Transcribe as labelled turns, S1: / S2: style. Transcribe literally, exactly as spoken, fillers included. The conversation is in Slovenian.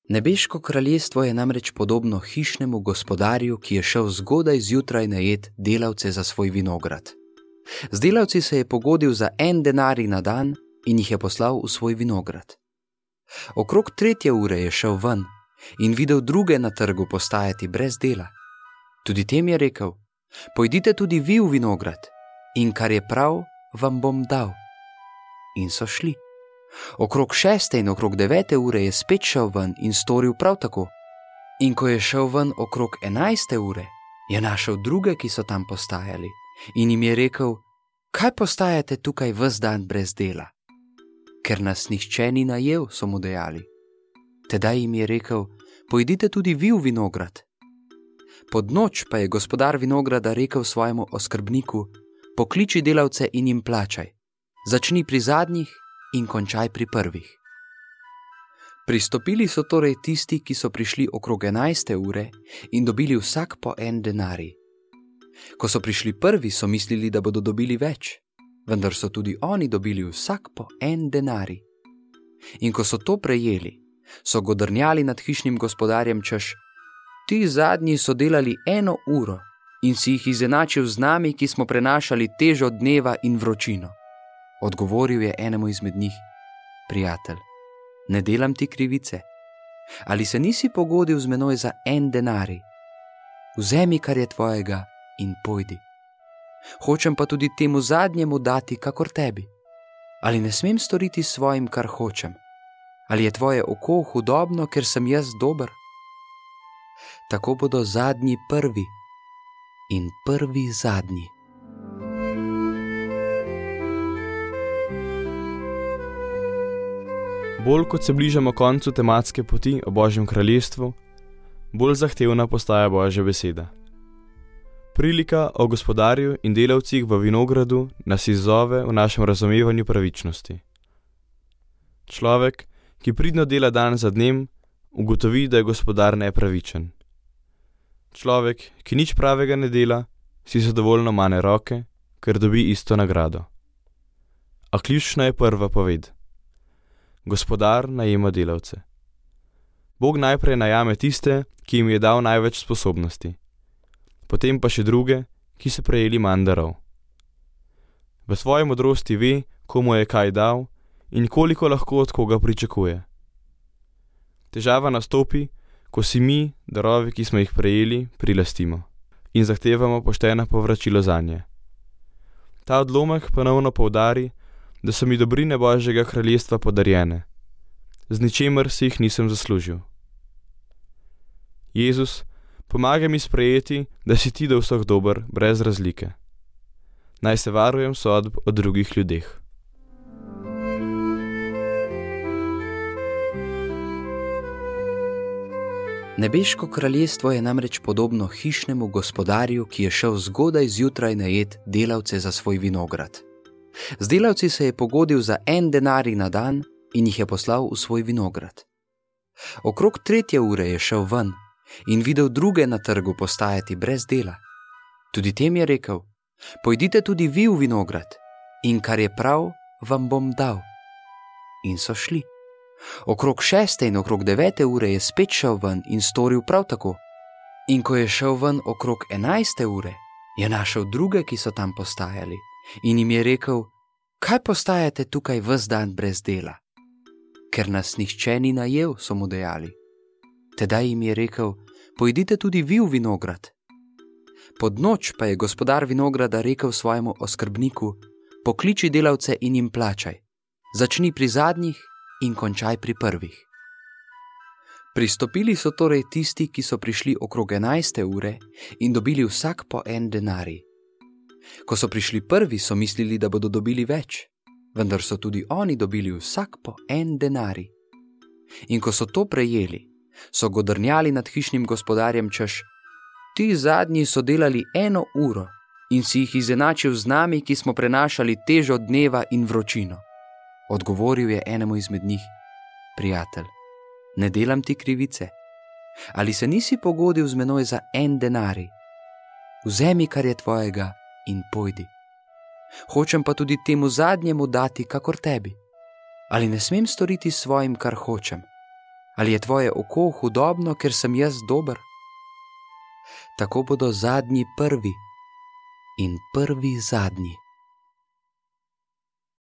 S1: Nebeško kraljestvo je namreč podobno hišnemu gospodarju, ki je šel zgodaj zjutraj najet delavce za svoj vinograd. Z delavci se je pogodil za en denarij na dan in jih je poslal v svoj vinograd. Okrog tretje ure je šel ven in videl druge na trgu postajati brez dela. Tudi tem je rekel: pojdite tudi vi v vinograd in kar je prav, vam bom dal. In so šli. Okrog šeste in okrog devete ure je spet šel ven in storil prav tako. In ko je šel ven okrog enajste ure, je našel druge, ki so tam postajali, in jim je rekel: kaj postajate tukaj ves dan brez dela? Ker nas nihče ni najel, so mu dejali. Tedaj jim je rekel: pojdite tudi vi v vinograd. Pod noč pa je gospodar vinograda rekel svojemu oskrbniku: pokliči delavce in jim plačaj. Začni pri zadnjih in končaj pri prvih. Pristopili so torej tisti, ki so prišli okrog enajste ure in dobili vsak po en denarij. Ko so prišli prvi, so mislili, da bodo dobili več, vendar so tudi oni dobili vsak po en denarij. In ko so to prejeli, so godrnjali nad hišnim gospodarjem, češ: ti zadnji so delali eno uro in si jih izenačil z nami, ki smo prenašali težo dneva in vročino. Odgovoril je enemu izmed njih: prijatelj, ne delam ti krivice. Ali se nisi pogodil z menoj za en denarij? Vzemi, kar je tvojega, in pojdi. Hočem pa tudi temu zadnjemu dati, kakor tebi. Ali ne smem storiti s svojim, kar hočem? Ali je tvoje oko hudobno, ker sem jaz dober? Tako bodo zadnji prvi in prvi zadnji.
S2: Bolj kot se bližamo koncu tematske poti o Božjem kraljestvu, bolj zahtevna postaja Božja beseda. Prilika o gospodarju in delavcih v vinogradu nas izzove v našem razumevanju pravičnosti. Človek, ki pridno dela dan za dnem, ugotovi, da je gospodar nepravičen. Človek, ki nič pravega ne dela, si zadovoljno mane roke, ker dobi isto nagrado. A ključna je prva poved. Gospodar najema delavce. Bog najprej najame tiste, ki jim je dal največ sposobnosti, potem pa še druge, ki so prejeli manj darov. V svoji modrosti ve, komu je kaj dal in koliko lahko od koga pričakuje. Težava nastopi, ko si mi, darovi, ki smo jih prejeli, prilastimo in zahtevamo pošteno povračilo zanje. Ta odlomek ponovno poudari, da so mi dobrine Božjega kraljestva podarjene, z ničemer si jih nisem zaslužil. Jezus, pomagaj mi sprejeti, da si ti do vseh dober, brez razlike. Naj se varujem sodb o drugih ljudeh.
S1: Nebeško kraljestvo je namreč podobno hišnemu gospodarju, ki je šel zgodaj zjutraj najet delavce za svoj vinograd. Z delavci se je pogodil za en denarij na dan in jih je poslal v svoj vinograd. Okrog tretje ure je šel ven in videl druge na trgu postajati brez dela. Tudi tem je rekel: pojdite tudi vi v vinograd in kar je prav, vam bom dal. In so šli. Okrog šeste in okrog devete ure je spet šel ven in storil prav tako. In ko je šel ven okrog enajste ure, je našel druge, ki so tam postajali, in jim je rekel: kaj postajate tukaj ves dan brez dela? Ker nas nihče ni najel, so mu dejali. Tedaj jim je rekel: pojdite tudi vi v vinograd. Pod noč pa je gospodar vinograda rekel svojemu oskrbniku: pokliči delavce in jim plačaj. Začni pri zadnjih in končaj pri prvih. Pristopili so torej tisti, ki so prišli okrog enajste ure in dobili vsak po en denarij. Ko so prišli prvi, so mislili, da bodo dobili več, vendar so tudi oni dobili vsak po en denarij. In ko so to prejeli, so godrnjali nad hišnim gospodarjem, češ: ti zadnji so delali eno uro in si jih izenačil z nami, ki smo prenašali težo dneva in vročino. Odgovoril je enemu izmed njih: prijatelj, ne delam ti krivice. Ali se nisi pogodil z menoj za en denarij? Vzemi, kar je tvojega, in pojdi. Hočem pa tudi temu zadnjemu dati, kakor tebi. Ali ne smem storiti s svojim, kar hočem? Ali je tvoje oko hudobno, ker sem jaz dober? Tako bodo zadnji prvi in prvi zadnji.